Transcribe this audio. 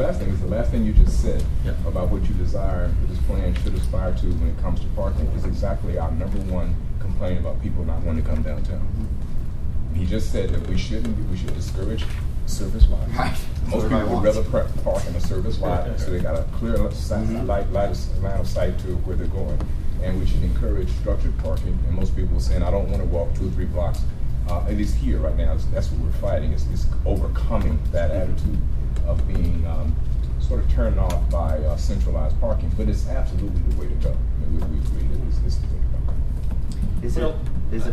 last thing is the last thing you just said Yeah. about what you desire, what this plan should aspire to when it comes to parking is exactly our number one complaint about people not wanting to come downtown. He just said that we should discourage service lots. Right. Most people would rather park in a service lot, so they got a clear line of sight to where they're going. And we should encourage structured parking. And most people are saying, I don't want to walk 2 or 3 blocks. At least here right now, that's what we're fighting, is overcoming that attitude of being sort of turned off by centralized parking. But it's absolutely the way to go. I mean, we agree that it's the way to go. Is it